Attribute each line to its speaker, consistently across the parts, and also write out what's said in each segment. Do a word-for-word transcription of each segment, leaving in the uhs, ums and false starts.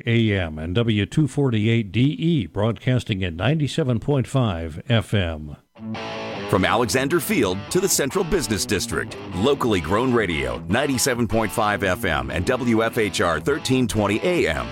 Speaker 1: A M and W two forty-eight D E, broadcasting at ninety-seven point five F M.
Speaker 2: From Alexander Field to the Central Business District, locally grown radio, ninety-seven point five F M and W F H R thirteen twenty A M.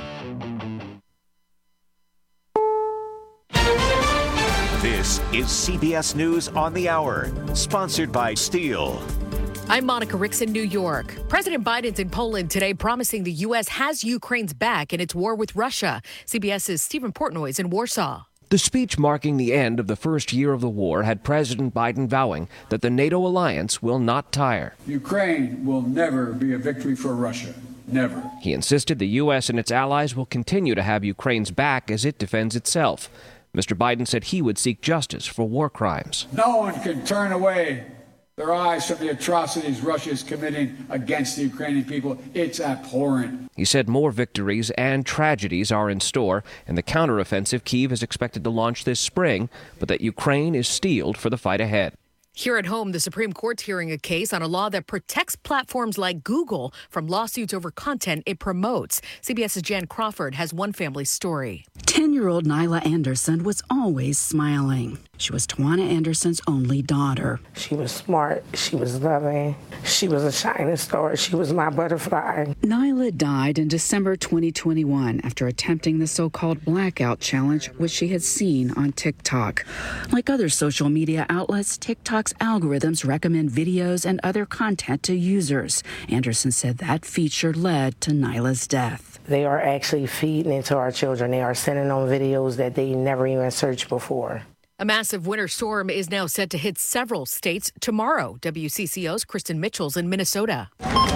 Speaker 3: This is C B S News on the Hour, sponsored by Steel.
Speaker 4: I'm Monica Ricks in New York. President Biden's in Poland today, promising the U S has Ukraine's back in its war with Russia. CBS's Stephen Portnoy is in Warsaw.
Speaker 5: The speech marking the end of the first year of the war had President Biden vowing that the NATO alliance will not tire.
Speaker 6: Ukraine will never be a victory for Russia. Never.
Speaker 5: He insisted the U S and its allies will continue to have Ukraine's back as it defends itself. Mister Biden said he would seek justice for war crimes.
Speaker 6: No one can turn away their eyes from the atrocities Russia is committing against the Ukrainian people. It's abhorrent.
Speaker 5: He said more victories and tragedies are in store, and the counteroffensive Kyiv is expected to launch this spring, but that Ukraine is steeled for the fight ahead.
Speaker 4: Here at home, the Supreme Court's hearing a case on a law that protects platforms like Google from lawsuits over content it promotes. CBS's Jan Crawford has one family's story.
Speaker 7: ten-year-old Nyla Anderson was always smiling. She was Tawana Anderson's only daughter.
Speaker 8: She was smart. She was loving. She was a shining star. She was my butterfly.
Speaker 7: Nyla died in December twenty twenty-one after attempting the so-called blackout challenge, which she had seen on TikTok. Like other social media outlets, TikTok's algorithms recommend videos and other content to users. Anderson said that feature led to Nyla's death.
Speaker 8: They are actually feeding it to our children. They are sending them videos that they never even searched before.
Speaker 4: A massive winter storm is now set to hit several states tomorrow. W C C O's Kristen Mitchell's in Minnesota.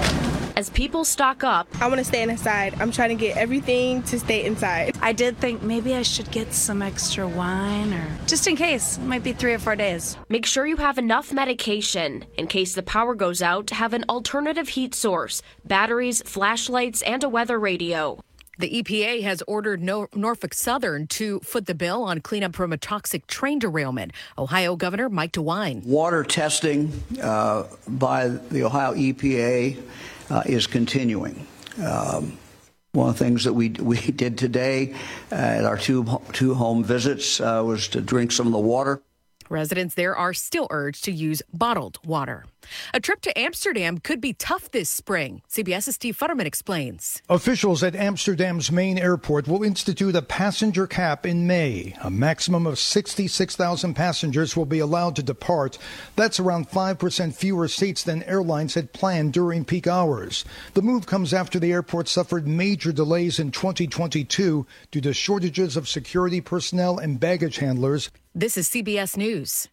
Speaker 9: As people stock up,
Speaker 10: I want to stay inside. I'm trying to get everything to stay inside.
Speaker 11: I did think maybe I should get some extra wine, or just in case. It might be three or four days.
Speaker 9: Make sure you have enough medication. In case the power goes out, have an alternative heat source, batteries, flashlights, and a weather radio.
Speaker 4: The E P A has ordered Nor- Norfolk Southern to foot the bill on cleanup from a toxic train derailment. Ohio Governor Mike DeWine.
Speaker 12: Water testing uh, by the Ohio E P A uh, is continuing. Um, one of the things that we we did today uh, at our two, two home visits uh, was to drink some of the water.
Speaker 4: Residents there are still urged to use bottled water. A trip to Amsterdam could be tough this spring. CBS's Steve Futterman explains.
Speaker 13: Officials at Amsterdam's main airport will institute a passenger cap in May. A maximum of sixty-six thousand passengers will be allowed to depart. That's around five percent fewer seats than airlines had planned during peak hours. The move comes after the airport suffered major delays in twenty twenty-two due to shortages of security personnel and baggage handlers.
Speaker 4: This is C B S News.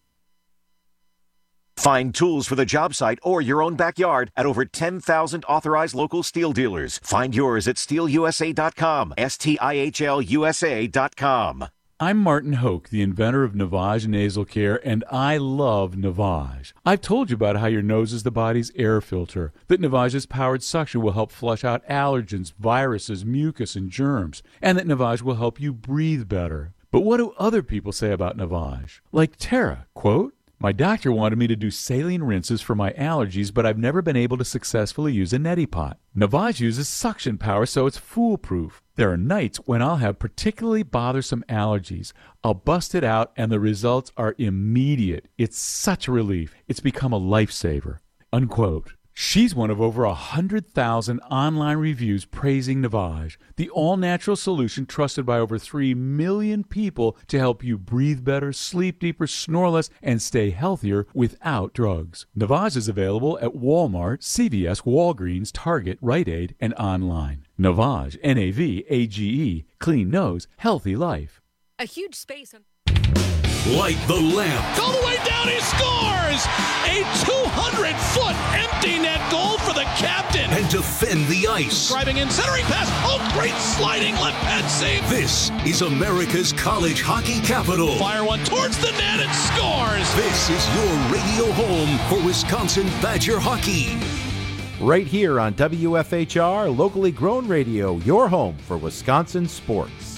Speaker 3: Find tools for the job site or your own backyard at over ten thousand authorized local steel dealers. Find yours at steel u s a dot com, S T I H L U S A dot com.
Speaker 14: I'm Martin Hoke, the inventor of Navage Nasal Care, and I love Navage. I've told you about how your nose is the body's air filter, that Navage's powered suction will help flush out allergens, viruses, mucus, and germs, and that Navage will help you breathe better. But what do other people say about Navage? Like Tara, quote, "My doctor wanted me to do saline rinses for my allergies, but I've never been able to successfully use a neti pot. Navage uses suction power, so it's foolproof. There are nights when I'll have particularly bothersome allergies. I'll bust it out, and the results are immediate. It's such a relief. It's become a lifesaver." Unquote. She's one of over one hundred thousand online reviews praising Navage, the all-natural solution trusted by over three million people to help you breathe better, sleep deeper, snore less, and stay healthier without drugs. Navage is available at Walmart, C V S, Walgreens, Target, Rite Aid, and online. Navage, N A V A G E, clean nose, healthy life.
Speaker 4: A huge space on...
Speaker 15: Light the lamp.
Speaker 16: All the way down, he scores! A two hundred foot empty net goal for the captain.
Speaker 15: And defend the ice.
Speaker 16: Driving in, centering pass. Oh, great sliding left pad save.
Speaker 15: This is America's college hockey capital.
Speaker 16: Fire one towards the net and scores.
Speaker 15: This is your radio home for Wisconsin Badger hockey.
Speaker 17: Right here on W F H R, locally grown radio, your home for Wisconsin sports.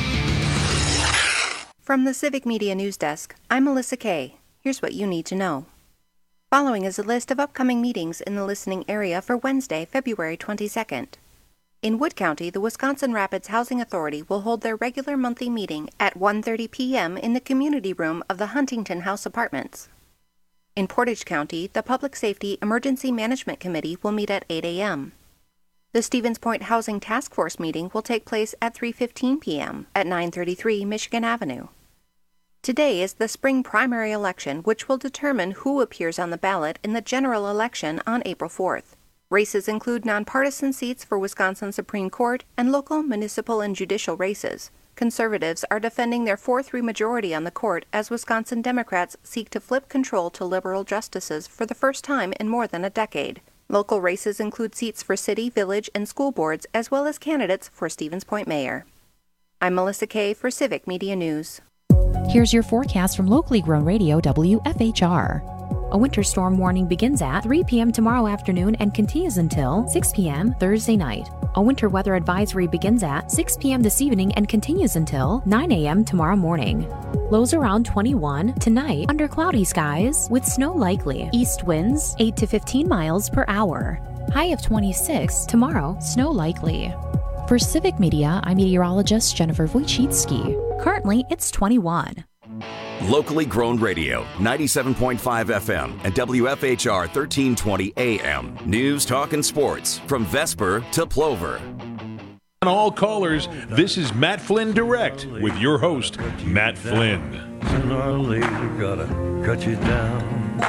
Speaker 18: From the Civic Media News Desk, I'm Melissa Kay. Here's what you need to know. Following is a list of upcoming meetings in the listening area for Wednesday, February twenty-second. In Wood County, the Wisconsin Rapids Housing Authority will hold their regular monthly meeting at one thirty p.m. in the community room of the Huntington House Apartments. In Portage County, the Public Safety Emergency Management Committee will meet at eight a.m. The Stevens Point Housing Task Force meeting will take place at three fifteen p.m. at nine thirty-three Michigan Avenue. Today is the spring primary election, which will determine who appears on the ballot in the general election on April fourth. Races include nonpartisan seats for Wisconsin Supreme Court and local, municipal, and judicial races. Conservatives are defending their four three majority on the court as Wisconsin Democrats seek to flip control to liberal justices for the first time in more than a decade. Local races include seats for city, village, and school boards, as well as candidates for Stevens Point mayor. I'm Melissa Kay for Civic Media News.
Speaker 19: Here's your forecast from locally grown radio W F H R. A winter storm warning begins at three p.m. tomorrow afternoon and continues until six p.m. Thursday night. A winter weather advisory begins at six p.m. this evening and continues until nine a.m. tomorrow morning. Lows around twenty-one. Tonight, under cloudy skies with snow likely. East winds eight to fifteen miles per hour. High of twenty-six. Tomorrow, snow likely. For Civic Media, I'm meteorologist Jennifer Wojcicki. Currently, it's twenty-one.
Speaker 2: Locally grown radio, ninety-seven point five F M and W F H R thirteen twenty A M. News, talk, and sports from Vesper to Plover.
Speaker 20: On all callers, this is Matt Flynn Direct with your host, Matt Flynn.
Speaker 21: Sooner or later, gotta cut you down.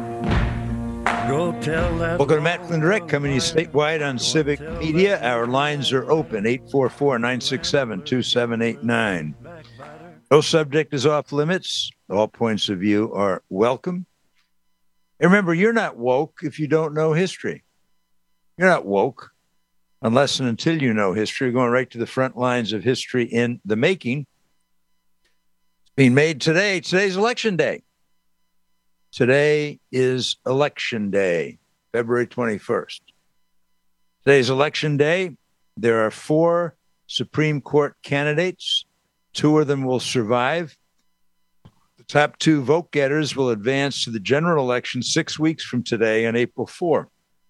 Speaker 21: Go tell that.
Speaker 22: Welcome to Matt Flynn Direct, coming to you statewide on Civic Media. Our lines are open, eight four four, nine six seven, two seven eight nine. No subject is off limits. All points of view are welcome. And remember, you're not woke if you don't know history. You're not woke unless and until you know history. You're going right to the front lines of history in the making. It's being made today. Today's election day. Today is election day, February twenty-first. Today's election day. There are four Supreme Court candidates. Two of them will survive. The top two vote getters will advance to the general election six weeks from today on April fourth.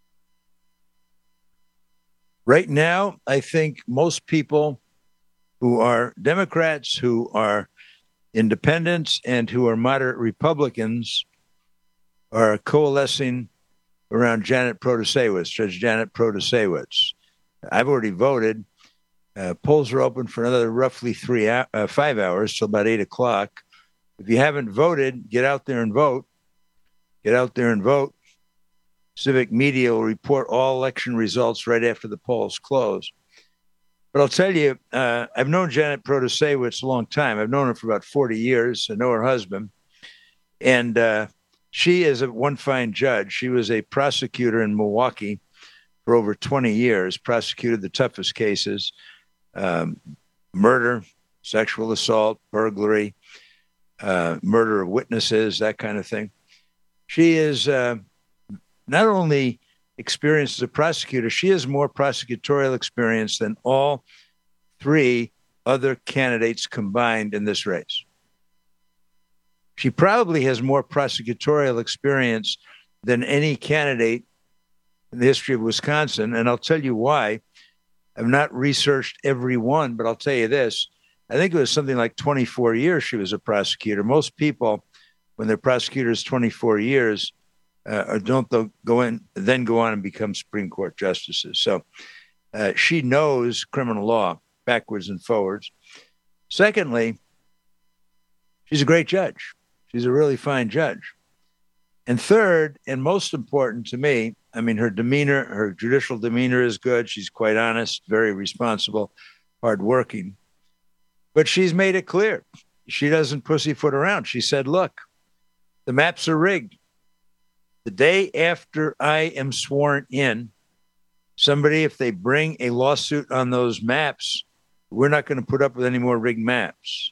Speaker 22: Right now, I think most people who are Democrats, who are independents, and who are moderate Republicans are coalescing around Janet Protasiewicz, Judge Janet Protasiewicz. I've already voted. Uh, polls are open for another roughly three, uh, five hours till about eight o'clock. If you haven't voted, get out there and vote. Get out there and vote. Civic Media will report all election results right after the polls close. But I'll tell you, uh, I've known Janet Protasiewicz a long time. I've known her for about forty years. I know her husband. And uh, she is a one fine judge. She was a prosecutor in Milwaukee for over twenty years, prosecuted the toughest cases. Um, murder, sexual assault, burglary, uh, murder of witnesses, that kind of thing. She is uh, not only experienced as a prosecutor, she has more prosecutorial experience than all three other candidates combined in this race. She probably has more prosecutorial experience than any candidate in the history of Wisconsin, and I'll tell you why. I've not researched every one, but I'll tell you this. I think it was something like twenty-four years she was a prosecutor. Most people, when they're prosecutors twenty-four years, uh, don't go in, then go on and become Supreme Court justices. So uh, she knows criminal law backwards and forwards. Secondly, she's a great judge. She's a really fine judge. And third, and most important to me, I mean, her demeanor, her judicial demeanor is good. She's quite honest, very responsible, hardworking. But she's made it clear. She doesn't pussyfoot around. She said, look, the maps are rigged. The day after I am sworn in, somebody, if they bring a lawsuit on those maps, we're not going to put up with any more rigged maps.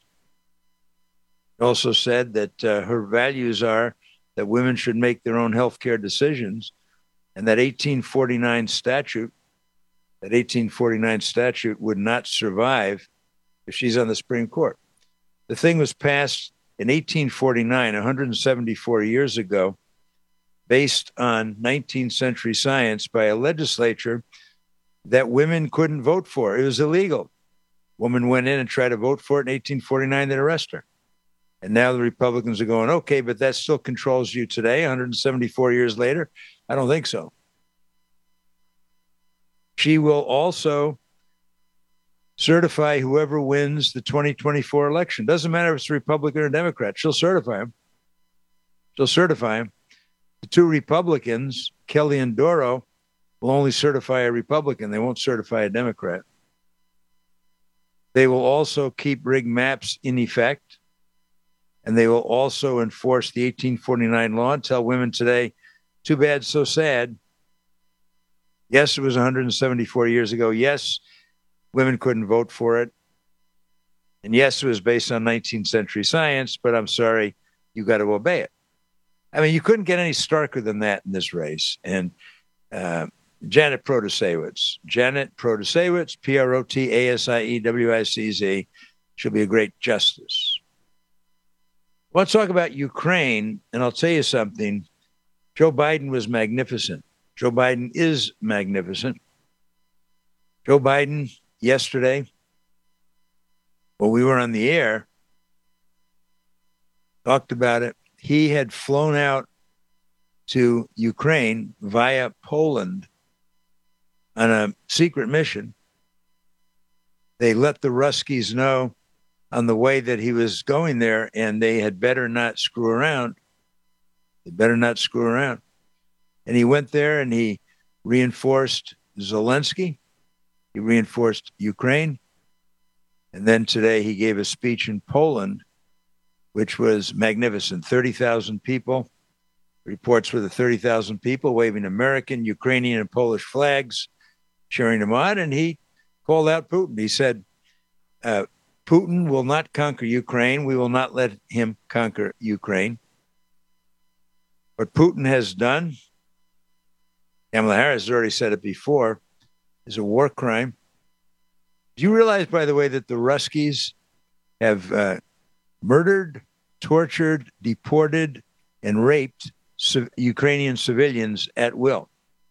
Speaker 22: Also said that uh, her values are that women should make their own health care decisions. And that eighteen forty-nine statute, that eighteen forty-nine statute would not survive if she's on the Supreme Court. The thing was passed in eighteen forty-nine, one hundred seventy-four years ago, based on nineteenth century science by a legislature that women couldn't vote for. It was illegal. Woman went in and tried to vote for it in eighteen forty-nine, they'd arrest her. And now the Republicans are going, okay, but that still controls you today, one hundred seventy-four years later? I don't think so. She will also certify whoever wins the twenty twenty-four election. Doesn't matter if it's a Republican or a Democrat. She'll certify them. She'll certify them. The two Republicans, Kelly and Doro, will only certify a Republican. They won't certify a Democrat. They will also keep rigged maps in effect. And they will also enforce the eighteen forty-nine law and tell women today, too bad, so sad. Yes, it was one hundred seventy-four years ago. Yes, women couldn't vote for it. And yes, it was based on nineteenth century science, but I'm sorry, you got to obey it. I mean, you couldn't get any starker than that in this race. And uh, Janet Protasewicz, Janet Protasewicz, P R O T A S I E W I C Z, she'll be a great justice. I want to talk about Ukraine, and I'll tell you something. Joe Biden was magnificent. Joe Biden is magnificent. Joe Biden, yesterday, when we were on the air, talked about it. He had flown out to Ukraine via Poland on a secret mission. They let the Ruskies know on the way that he was going there, and they had better not screw around. They better not screw around. And he went there and he reinforced Zelensky. He reinforced Ukraine. And then today he gave a speech in Poland, which was magnificent. thirty thousand people. Reports were the thirty thousand people waving American, Ukrainian, and Polish flags, cheering him on. And he called out Putin. He said, uh, Putin will not conquer Ukraine. We will not let him conquer Ukraine. What Putin has done, Kamala Harris has already said it before, is a war crime. Do you realize, by the way, that the Ruskies have uh, murdered, tortured, deported, and raped c- Ukrainian civilians at will?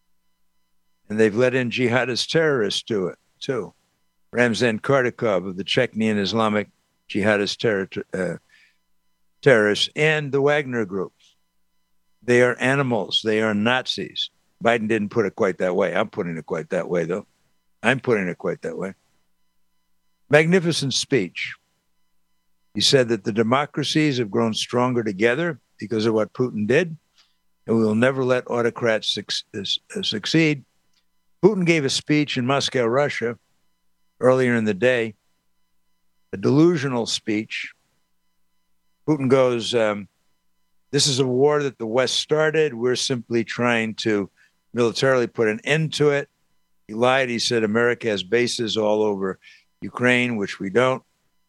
Speaker 22: And they've let in jihadist terrorists to it, too. Ramzan Kardakov of the Chechnya Islamic jihadist terror, uh, terrorists, and the Wagner Group. They are animals. They are Nazis. Biden didn't put it quite that way. I'm putting it quite that way, though. I'm putting it quite that way. Magnificent speech. He said that the democracies have grown stronger together because of what Putin did, and we will never let autocrats su- succeed. Putin gave a speech in Moscow, Russia, earlier in the day, a delusional speech. Putin goes, um, this is a war that the West started. We're simply trying to militarily put an end to it. He lied. He said America has bases all over Ukraine, which we don't.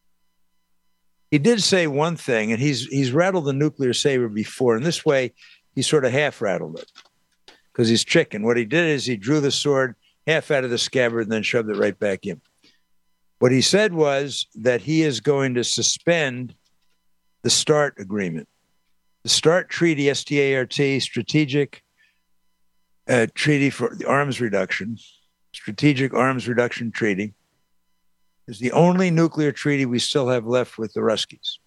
Speaker 22: He did say one thing, and he's he's rattled the nuclear saber before. In this way, he sort of half rattled it because he's chicken. What he did is he drew the sword half out of the scabbard and then shoved it right back in. What he said was that he is going to suspend the START agreement. The START treaty, S T A R T, Strategic uh, Treaty for the Arms Reduction, Strategic Arms Reduction Treaty, is the only nuclear treaty we still have left with the Ruskies.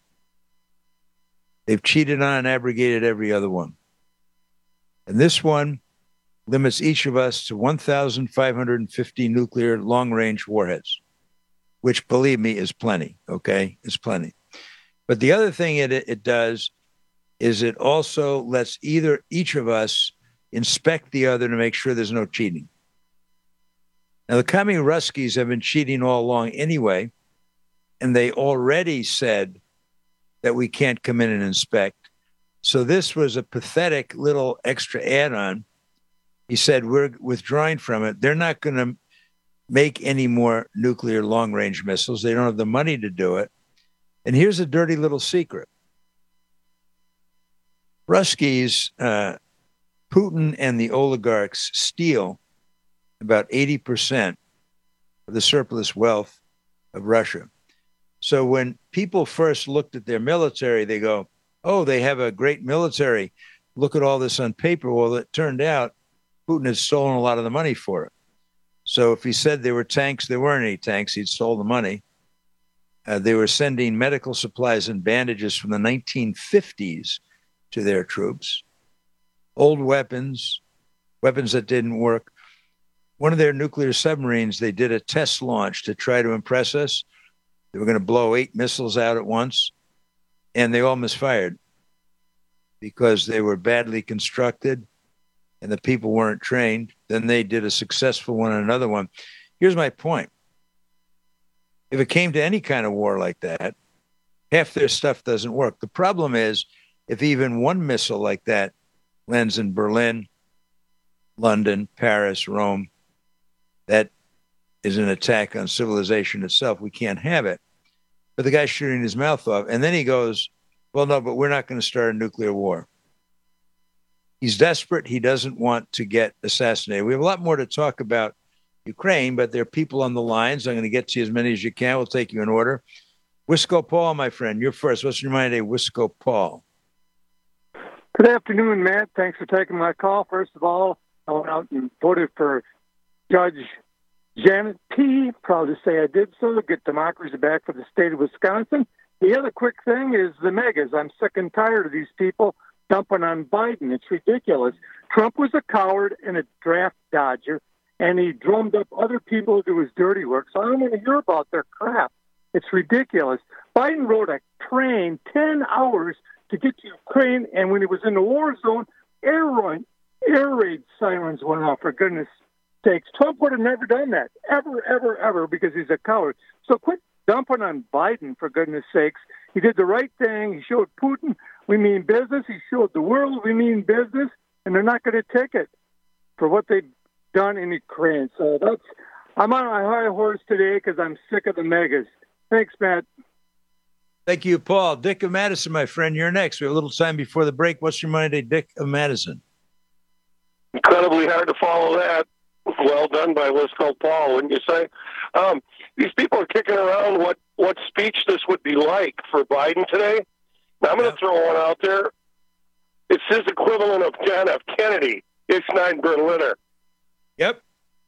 Speaker 22: They've cheated on and abrogated every other one. And this one limits each of us to one thousand five hundred fifty nuclear long-range warheads, which, believe me, is plenty, okay? It's plenty. But the other thing it, it does is it also lets either each of us inspect the other to make sure there's no cheating. Now, the commie Ruskies have been cheating all along anyway, and they already said that we can't come in and inspect. So this was a pathetic little extra add-on. He said, we're withdrawing from it. They're not going to make any more nuclear long-range missiles. They don't have the money to do it. And here's a dirty little secret. Ruskies, uh, Putin and the oligarchs steal about eighty percent of the surplus wealth of Russia. So when people first looked at their military, they go, oh, they have a great military. Look at all this on paper. Well, it turned out Putin had stolen a lot of the money for it. So if he said there were tanks, there weren't any tanks. He'd stole the money. Uh, they were sending medical supplies and bandages from the nineteen fifties to their troops. Old weapons, weapons that didn't work. One of their nuclear submarines, they did a test launch to try to impress us. They were going to blow eight missiles out at once, and they all misfired because they were badly constructed and the people weren't trained. Then they did a successful one and another one. Here's my point. If it came to any kind of war like that, half their stuff doesn't work. The problem is if even one missile like that lands in Berlin, London, Paris, Rome, that is an attack on civilization itself. We can't have it. But the guy's shooting his mouth off. And then he goes, well, no, but we're not going to start a nuclear war. He's desperate. He doesn't want to get assassinated. We have a lot more to talk about Ukraine, but there are people on the lines. I'm going to get to as many as you can. We'll take you in order. Wisco Paul, my friend, you're first. What's your mind today, Wisco Paul?
Speaker 1: Good afternoon, Matt. Thanks for taking my call. First of all, I went out and voted for Judge Janet P. Proud to say I did so. Get democracy back for the state of Wisconsin. The other quick thing is the megas. I'm sick and tired of these people dumping on Biden. It's ridiculous. Trump was a coward and a draft dodger, and he drummed up other people to do his dirty work. So I don't want to hear about their crap. It's ridiculous. Biden rode a train ten hours to get to Ukraine, and when he was in the war zone, air, run, air raid sirens went off, for goodness sakes. Trump would have never done that, ever, ever, ever, because he's a coward. So quit dumping on Biden, for goodness sakes. He did the right thing. He showed Putin we mean business. He showed the world we mean business, and they're not going to take it for what they've done in Ukraine. So that's, I'm on my high horse today because I'm sick of the megas. Thanks, Matt.
Speaker 22: Thank you, Paul. Dick of Madison, my friend, you're next. We have a little time before the break. What's your mind today, Dick of Madison?
Speaker 6: Incredibly hard to follow that. Well done by Wisco Paul, wouldn't you say? Um, these people are kicking around what, what speech this would be like for Biden today. Now, I'm going to throw one out there. It's his equivalent of John F. Kennedy, Ich Nein Berliner.
Speaker 22: Yep.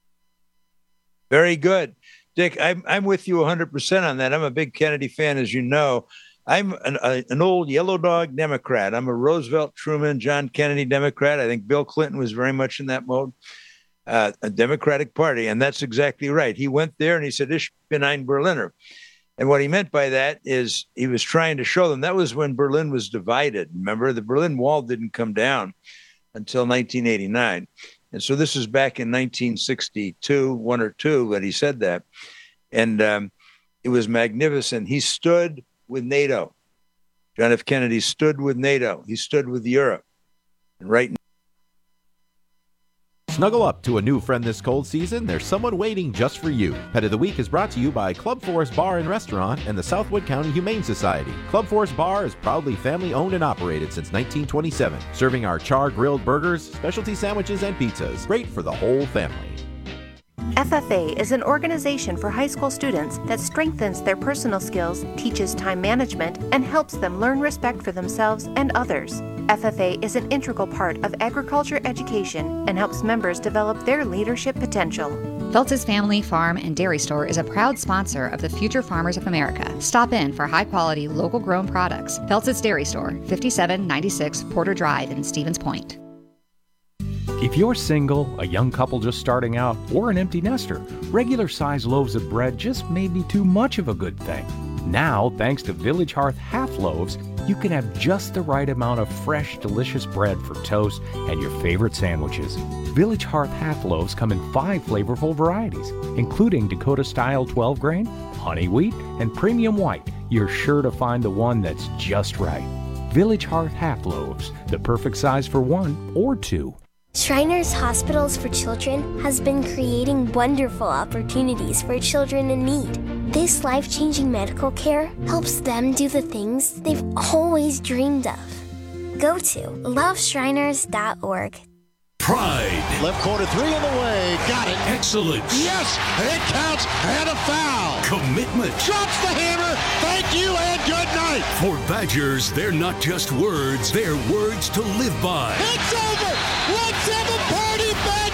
Speaker 22: Very good. Dick, I'm, I'm with you one hundred percent on that. I'm a big Kennedy fan, as you know. I'm an, a, an old yellow dog Democrat. I'm a Roosevelt, Truman, John Kennedy Democrat. I think Bill Clinton was very much in that mode. Uh, a Democratic Party, and that's exactly right. He went there and he said, Ich bin ein Berliner. And what he meant by that is he was trying to show them that was when Berlin was divided. Remember, the Berlin Wall didn't come down until nineteen eighty-nine. And so this is back in nineteen sixty-two, one or two, that he said that. And um, it was magnificent. He stood with NATO. John F. Kennedy stood with NATO. He stood with Europe. And right now,
Speaker 17: snuggle up to a new friend this cold season. There's someone waiting just for you. Pet of the Week is brought to you by Club Forest Bar and Restaurant and the Southwood County Humane Society. Club Forest Bar is proudly family owned and operated since nineteen twenty-seven, serving our char-grilled burgers, specialty sandwiches, and pizzas. Great for the whole family.
Speaker 18: F F A is an organization for high school students that strengthens their personal skills, teaches time management, and helps them learn respect for themselves and others. F F A is an integral part of agriculture education and helps members develop their leadership potential.
Speaker 23: Feltz's Family Farm and Dairy Store is a proud sponsor of the Future Farmers of America. Stop in for high-quality, local-grown products. Feltz's Dairy Store, fifty-seven ninety-six Porter Drive in Stevens Point.
Speaker 24: If you're single, a young couple just starting out, or an empty nester, regular-sized loaves of bread just may be too much of a good thing. Now, thanks to Village Hearth Half Loaves, you can have just the right amount of fresh, delicious bread for toast and your favorite sandwiches. Village Hearth Half Loaves come in five flavorful varieties, including Dakota-style twelve grain, honey wheat, and premium white. You're sure to find the one that's just right. Village Hearth Half Loaves, the perfect size for one or two.
Speaker 25: Shriners Hospitals for Children has been creating wonderful opportunities for children in need. This life-changing medical care helps them do the things they've always dreamed of. Go to love shriners dot org.
Speaker 15: Pride.
Speaker 16: Left corner three in the way. Got it.
Speaker 15: Excellence.
Speaker 16: Yes, it counts and a foul.
Speaker 15: Commitment.
Speaker 16: Drops the hammer. Thank you and good night.
Speaker 15: For Badgers, they're not just words, they're words to live by.
Speaker 16: It's over. Let's have a party, Badger Nation.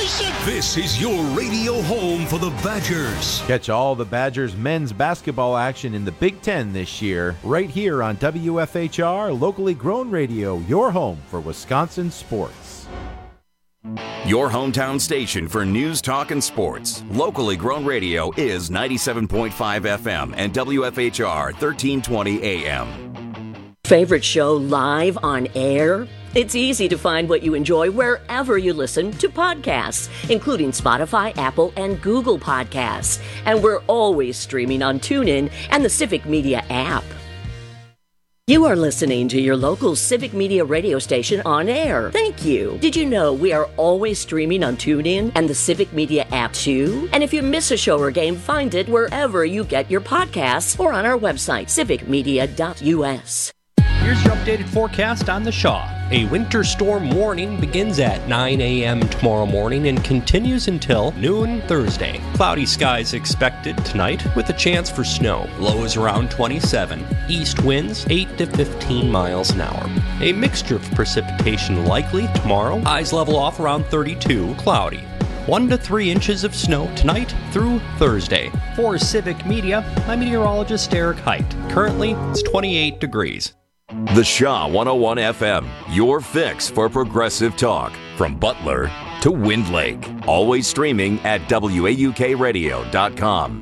Speaker 16: Wilson.
Speaker 15: This is your radio home for the Badgers.
Speaker 17: Catch all the Badgers men's basketball action in the Big Ten this year, right here on W F H R, locally grown radio, your home for Wisconsin sports.
Speaker 2: Your hometown station for news, talk, and sports. Locally grown radio is ninety-seven point five F M and W F H R thirteen twenty A M.
Speaker 5: Favorite show live on air? It's easy to find what you enjoy wherever you listen to podcasts, including Spotify, Apple, and Google Podcasts. And we're always streaming on TuneIn and the Civic Media app. You are listening to your local Civic Media radio station on air. Thank you. Did you know we are always streaming on TuneIn and the Civic Media app too? And if you miss a show or game, find it wherever you get your podcasts or on our website, civic media dot U S.
Speaker 7: Here's your updated forecast on the Shaw. A winter storm warning begins at nine a.m. tomorrow morning and continues until noon Thursday. Cloudy skies expected tonight with a chance for snow. Lows around twenty-seven. East winds eight to fifteen miles an hour. A mixture of precipitation likely tomorrow. Highs level off around thirty-two. Cloudy. One to three inches of snow tonight through Thursday. For Civic Media, I'm meteorologist Eric Height. Currently, it's twenty-eight degrees.
Speaker 2: The Shaw one oh one F M, your fix for progressive talk. From Butler to Wind Lake. Always streaming at W A U K radio dot com.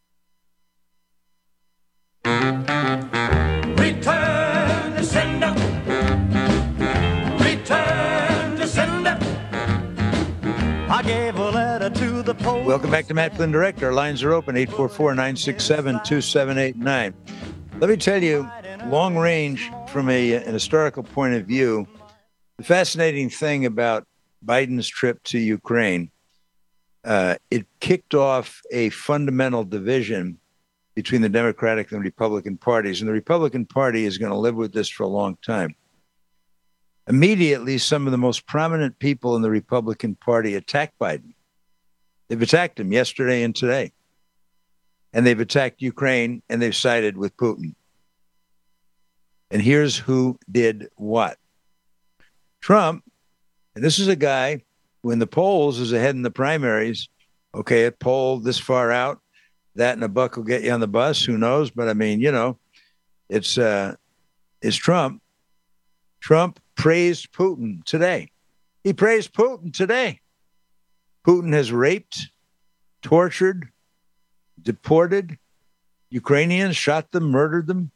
Speaker 8: Return to sender. Return to sender. I gave a letter to the post.
Speaker 22: Welcome back to Matt Flynn Direct. Our lines are open, eight four four, nine six seven, two seven eight nine. Let me tell you, long range, from a, an historical point of view, the fascinating thing about Biden's trip to Ukraine, uh, it kicked off a fundamental division between the Democratic and Republican parties. And the Republican Party is going to live with this for a long time. Immediately, some of the most prominent people in the Republican Party attacked Biden. They've attacked him yesterday and today. And they've attacked Ukraine, and they've sided with Putin. And here's who did what. Trump, and this is a guy who in the polls is ahead in the primaries. Okay, a poll this far out, that and a buck will get you on the bus. Who knows? But I mean, you know, it's uh, it's Trump. Trump praised Putin today. He praised Putin today. Putin has raped, tortured, deported Ukrainians, shot them, murdered them.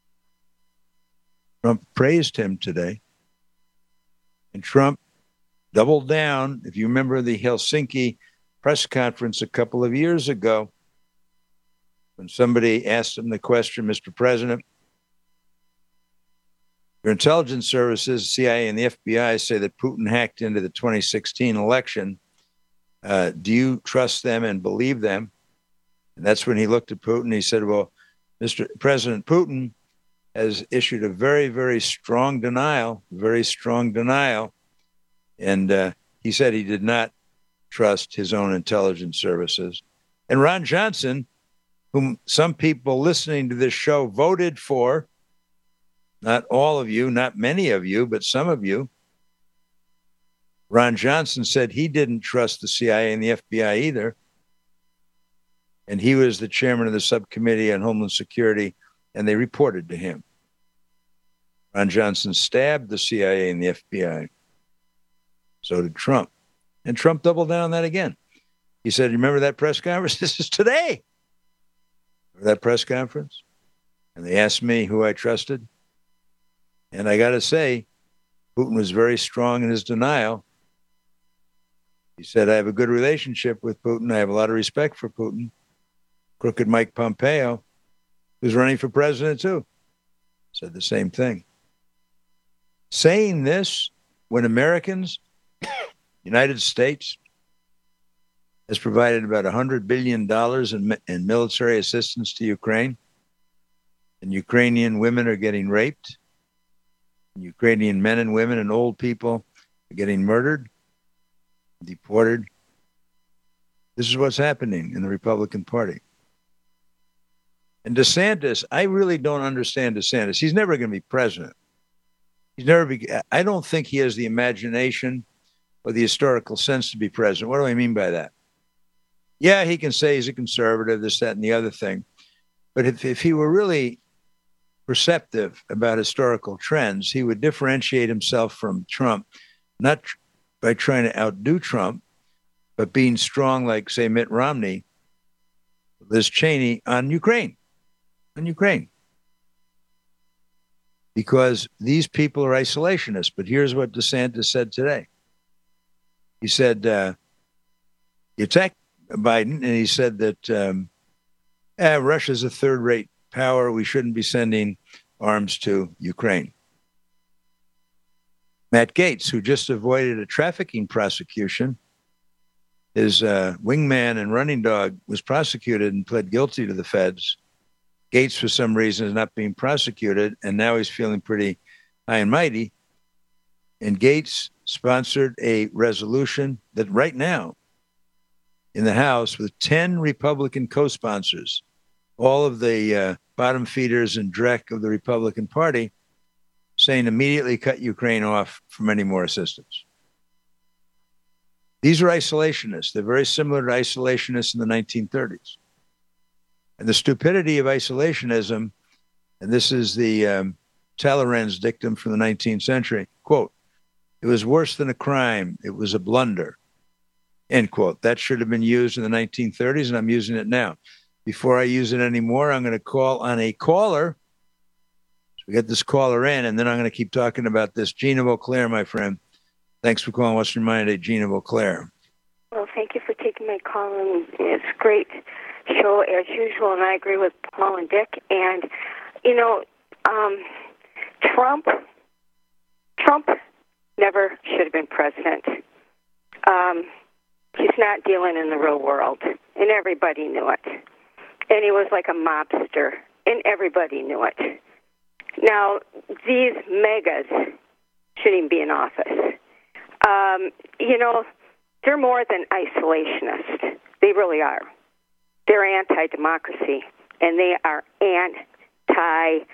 Speaker 22: Trump praised him today. And Trump doubled down. If you remember the Helsinki press conference a couple of years ago, when somebody asked him the question, Mister President, your intelligence services, C I A and the F B I, say that Putin hacked into the twenty sixteen election. Uh, do you trust them and believe them? And that's when he looked at Putin. He said, well, Mister President Putin has issued a very, very strong denial, very strong denial. And uh, he said he did not trust his own intelligence services. And Ron Johnson, whom some people listening to this show voted for, not all of you, not many of you, but some of you, Ron Johnson said he didn't trust the C I A and the F B I either. And he was the chairman of the subcommittee on Homeland Security, and they reported to him. Ron Johnson stabbed the C I A and the F B I. So did Trump. And Trump doubled down on that again. He said, remember that press conference? This is today. Remember that press conference? And they asked me who I trusted. And I got to say, Putin was very strong in his denial. He said, I have a good relationship with Putin. I have a lot of respect for Putin. Crooked Mike Pompeo, who's running for president too, said the same thing. Saying this when Americans, United States, has provided about one hundred billion dollars in, in military assistance to Ukraine, and Ukrainian women are getting raped, and Ukrainian men and women and old people are getting murdered, deported. This is what's happening in the Republican Party. And DeSantis, I really don't understand DeSantis. He's never going to be president. He's never be, I don't think he has the imagination or the historical sense to be present. What do I mean by that? Yeah, he can say he's a conservative, this, that, and the other thing. But if, if he were really perceptive about historical trends, he would differentiate himself from Trump, not tr- by trying to outdo Trump, but being strong like, say, Mitt Romney, Liz Cheney on Ukraine, on Ukraine. Because these people are isolationists. But here's what DeSantis said today. He said, uh, he attacked Biden, and he said that um, eh, Russia's a third-rate power. We shouldn't be sending arms to Ukraine. Matt Gaetz, who just avoided a trafficking prosecution, his uh, wingman and running dog was prosecuted and pled guilty to the feds. Gaetz, for some reason, is not being prosecuted, and now he's feeling pretty high and mighty. And Gaetz sponsored a resolution that right now in the House with ten Republican co-sponsors, all of the uh, bottom feeders and dreck of the Republican Party, saying immediately cut Ukraine off from any more assistance. These are isolationists. They're very similar to isolationists in the nineteen thirties. And the stupidity of isolationism, and this is the um, Talleyrand's dictum from the nineteenth century, quote, "It was worse than a crime. It was a blunder," end quote. That should have been used in the nineteen thirties, and I'm using it now. Before I use it anymore, I'm going to call on a caller. So we get this caller in, and then I'm going to keep talking about this. Gina Beauclair, my friend. Thanks for calling Western Mind today, Gina Beauclair.
Speaker 9: Well, thank you for taking my call, and it's great show as usual, and I agree with Paul and Dick. And, you know, um, Trump, Trump never should have been president. Um, he's not dealing in the real world, and everybody knew it. And he was like a mobster, and everybody knew it. Now, these megas shouldn't even be in office. Um, you know, they're more than isolationists. They really are. They're anti-democracy, and they are anti-human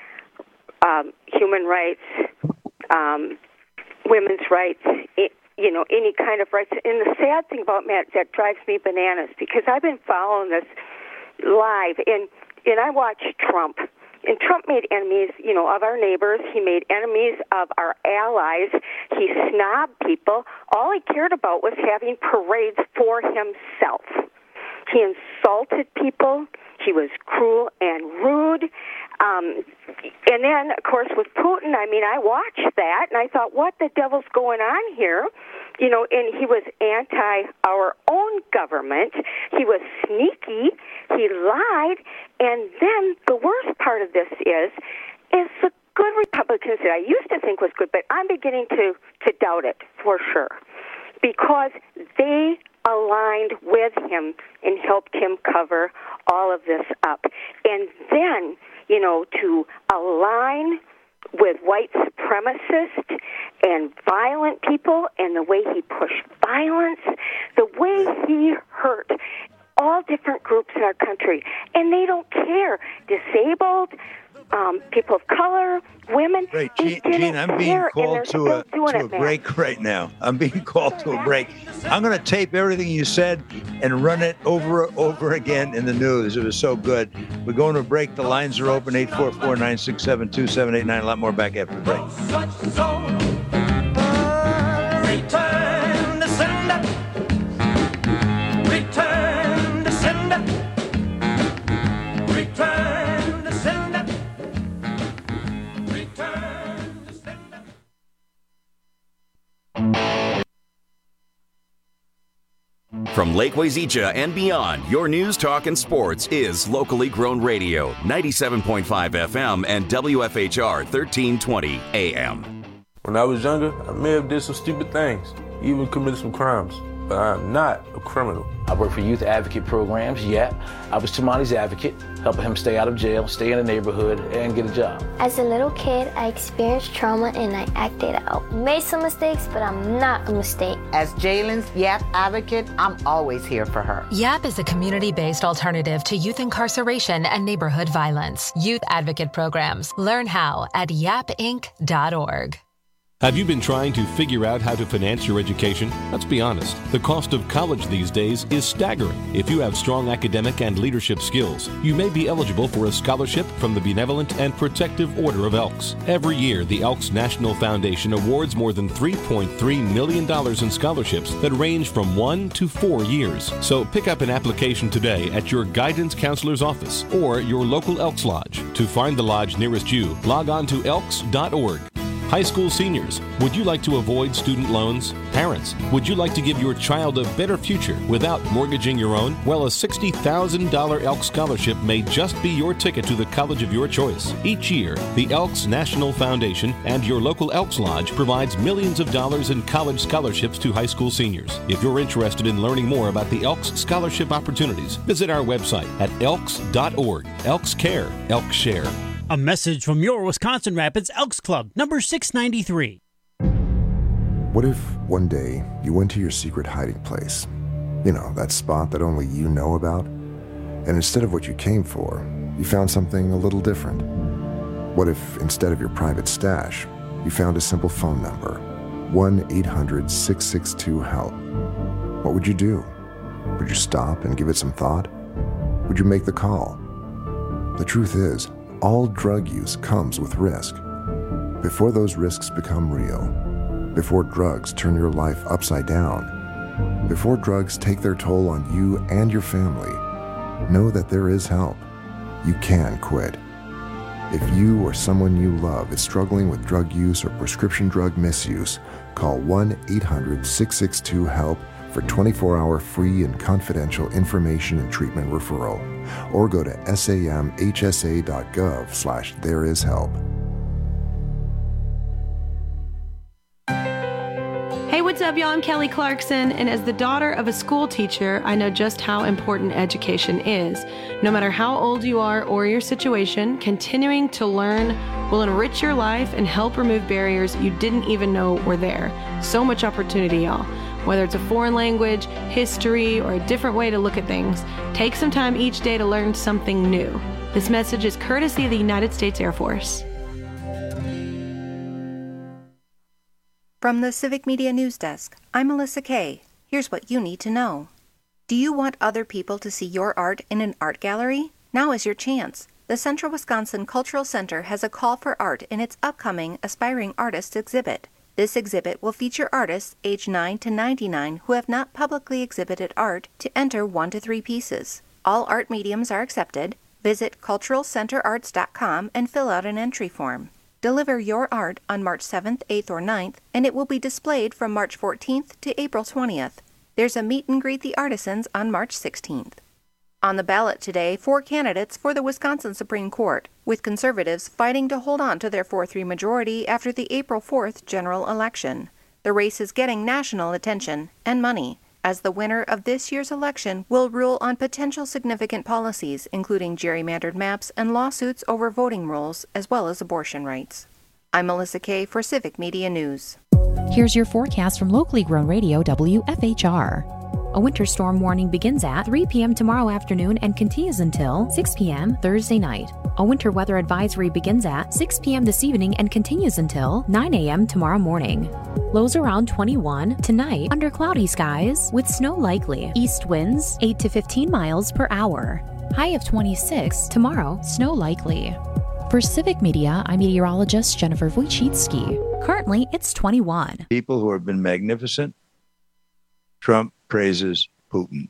Speaker 9: um, rights, um, women's rights, it, you know, any kind of rights. And the sad thing about Matt, that drives me bananas, because I've been following this live, and, and I watch Trump. And Trump made enemies, you know, of our neighbors. He made enemies of our allies. He snobbed people. All he cared about was having parades for himself. He insulted people. He was cruel and rude. Um, and then, of course, with Putin, I mean, I watched that, and I thought, what the devil's going on here? You know, and he was anti our own government. He was sneaky. He lied. And then the worst part of this is, is the good Republicans that I used to think was good, but I'm beginning to, to doubt it for sure, because they aligned with him and helped him cover all of this up. And then, you know, to align with white supremacists and violent people, and the way he pushed violence, the way he hurt all different groups in our country, and they don't care. Disabled, um, people of color, women.
Speaker 22: Right, Gene, Gene I'm being called to a, to a break right now. I'm being called to a break. I'm going to tape everything you said and run it over and over again in the news. It was so good. We're going to a break. The lines are open, eight four four, nine six seven, two seven eight nine. A lot more back after the break.
Speaker 8: Return to sender. Return to sender. Return to sender. Return to sender.
Speaker 2: From Lake Wazeecha and beyond, your news, talk, and sports is locally grown radio, ninety-seven point five F M and W F H R thirteen twenty A M.
Speaker 10: When I was younger, I may have did some stupid things, even committed some crimes, but I am not a criminal.
Speaker 11: I work for youth advocate programs, yeah. I was Tamani's advocate, helping him stay out of jail, stay in the neighborhood, and get a job.
Speaker 25: As a little kid, I experienced trauma and I acted out. Made some mistakes, but I'm not a mistake.
Speaker 12: As Jalen's YAP advocate, I'm always here for her.
Speaker 13: YAP is a community-based alternative to youth incarceration and neighborhood violence. Youth advocate programs. Learn how at yap inc dot org.
Speaker 3: Have you been trying to figure out how to finance your education? Let's be honest, the cost of college these days is staggering. If you have strong academic and leadership skills, you may be eligible for a scholarship from the Benevolent and Protective Order of Elks. Every year, the Elks National Foundation awards more than three point three million dollars in scholarships that range from one to four years. So pick up an application today at your guidance counselor's office or your local Elks Lodge. To find the lodge nearest you, log on to elks dot org. High school seniors, would you like to avoid student loans? Parents, would you like to give your child a better future without mortgaging your own? Well, a sixty thousand dollars Elks Scholarship may just be your ticket to the college of your choice. Each year, the Elks National Foundation and your local Elks Lodge provides millions of dollars in college scholarships to high school seniors. If you're interested in learning more about the Elks Scholarship opportunities, visit our website at elks dot org. Elks Care, Elks Share.
Speaker 4: A message from your Wisconsin Rapids Elks Club, number six ninety-three.
Speaker 14: What if one day you went to your secret hiding place? You know, that spot that only you know about? And instead of what you came for, you found something a little different. What if instead of your private stash, you found a simple phone number, one eight hundred six six two HELP? What would you do? Would you stop and give it some thought? Would you make the call? The truth is, all drug use comes with risk. Before those risks become real, before drugs turn your life upside down, before drugs take their toll on you and your family, know that there is help. You can quit. If you or someone you love is struggling with drug use or prescription drug misuse, call one eight hundred six six two HELP for twenty-four hour free and confidential information and treatment referral, or go to samhsa dot gov slash there is help.
Speaker 19: Hey, what's up, y'all? I'm Kelly Clarkson, and as the daughter of a school teacher, I know just how important education is. No matter how old you are or your situation, continuing to learn will enrich your life and help remove barriers you didn't even know were there. So much opportunity, y'all. Whether it's a foreign language, history, or a different way to look at things, take some time each day to learn something new. This message is courtesy of the United States Air Force.
Speaker 18: From the Civic Media News Desk, I'm Melissa Kay. Here's what you need to know. Do you want other people to see your art in an art gallery? Now is your chance. The Central Wisconsin Cultural Center has a call for art in its upcoming Aspiring Artists exhibit. This exhibit will feature artists aged nine to ninety-nine who have not publicly exhibited art to enter one to three pieces. All art mediums are accepted. Visit cultural center arts dot com and fill out an entry form. Deliver your art on March seventh, eighth, or ninth, and it will be displayed from March fourteenth to April twentieth. There's a meet and greet the artisans on March sixteenth. On the ballot today, four candidates for the Wisconsin Supreme Court, with conservatives fighting to hold on to their four three majority after the April fourth general election. The race is getting national attention and money, as the winner of this year's election will rule on potential significant policies, including gerrymandered maps and lawsuits over voting rules, as well as abortion rights. I'm Melissa Kay for Civic Media News.
Speaker 20: Here's your forecast from locally grown radio W F H R. A winter storm warning begins at three p.m. tomorrow afternoon and continues until six p.m. Thursday night. A winter weather advisory begins at six p.m. this evening and continues until nine a.m. tomorrow morning. Lows around twenty-one. Tonight, under cloudy skies with snow likely. East winds eight to fifteen miles per hour. High of twenty-six. Tomorrow, snow likely. For Civic Media, I'm meteorologist Jennifer Wojcicki. Currently, it's twenty-one.
Speaker 22: People who have been magnificent. Trump praises Putin.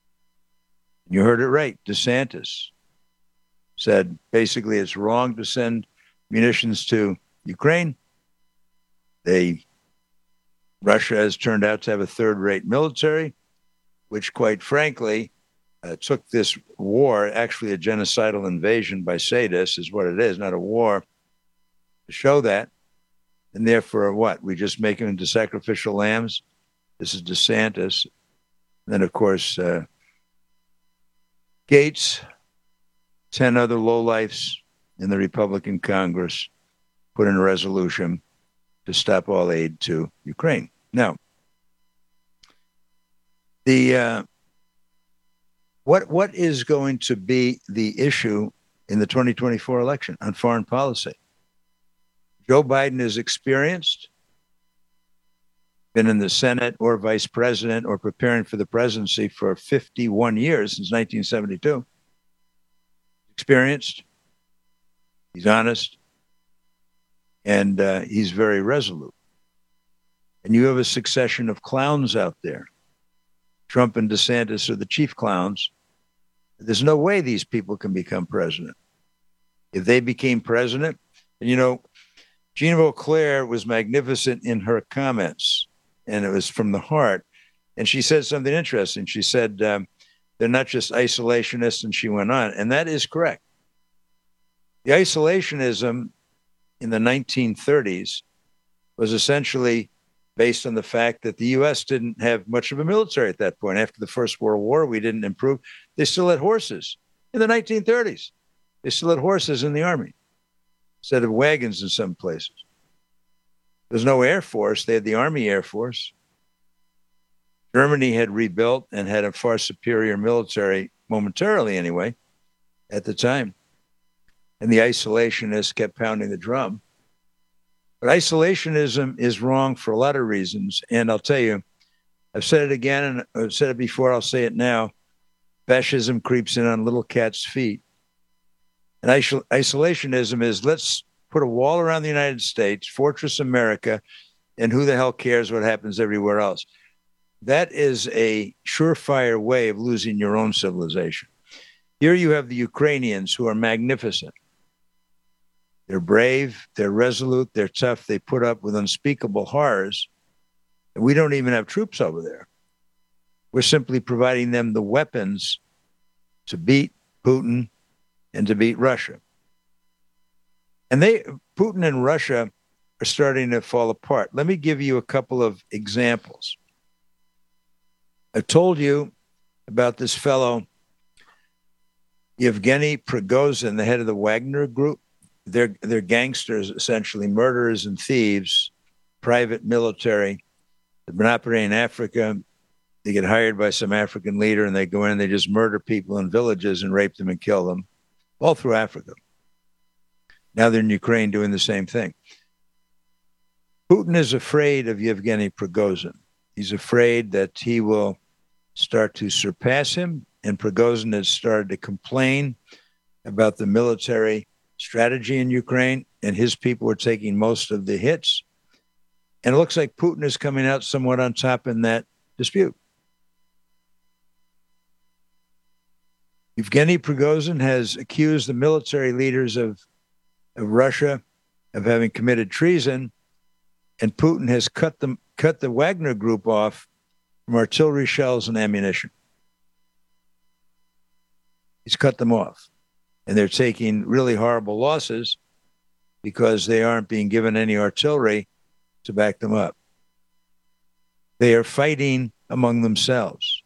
Speaker 22: You heard it right. DeSantis said basically it's wrong to send munitions to Ukraine. They, Russia has turned out to have a third-rate military, which quite frankly uh, took this war, actually a genocidal invasion by sadists is what it is, not a war, to show that. And therefore what? We just make them into sacrificial lambs? This is DeSantis. Then, of course, uh, Gates, ten other lowlifes in the Republican Congress put in a resolution to stop all aid to Ukraine. Now, the uh, what what is going to be the issue in the twenty twenty-four election on foreign policy? Joe Biden is experienced. been in the Senate or vice president or preparing for the presidency for fifty-one years, since nineteen seventy-two. Experienced, he's honest, and uh, he's very resolute. And you have a succession of clowns out there. Trump and DeSantis are the chief clowns. There's no way these people can become president. If they became president, and you know, Jean Vauclair was magnificent in her comments, and it was from the heart. And she said something interesting. She said, um, they're not just isolationists, and she went on. And that is correct. The isolationism in the nineteen thirties was essentially based on the fact that the U S didn't have much of a military at that point. After the First World War, we didn't improve. They still had horses in the nineteen thirties. They still had horses in the army instead of wagons in some places. There's no Air Force. They had the Army Air Force. Germany had rebuilt and had a far superior military, momentarily anyway, at the time. And the isolationists kept pounding the drum. But isolationism is wrong for a lot of reasons. And I'll tell you, I've said it again, and I've said it before, I'll say it now. Fascism creeps in on little cat's feet. And isol- isolationism is, let's put a wall around the United States, Fortress America, and who the hell cares what happens everywhere else? That is a surefire way of losing your own civilization. Here you have the Ukrainians, who are magnificent. They're brave, they're resolute, they're tough, they put up with unspeakable horrors. And we don't even have troops over there. We're simply providing them the weapons to beat Putin and to beat Russia. And they, Putin and Russia are starting to fall apart. Let me give you a couple of examples. I told you about this fellow, Yevgeny Prigozhin, the head of the Wagner Group. They're, they're gangsters, essentially, murderers and thieves, private military. They've been operating in Africa. They get hired by some African leader, and they go in and they just murder people in villages and rape them and kill them, all through Africa. Now they're in Ukraine doing the same thing. Putin is afraid of Yevgeny Prigozhin. He's afraid that he will start to surpass him, and Prigozhin has started to complain about the military strategy in Ukraine, and his people are taking most of the hits. And it looks like Putin is coming out somewhat on top in that dispute. Yevgeny Prigozhin has accused the military leaders of, of Russia of having committed treason, and Putin has cut them, cut the Wagner Group off from artillery shells and ammunition. He's cut them off. And they're taking really horrible losses because they aren't being given any artillery to back them up. They are fighting among themselves.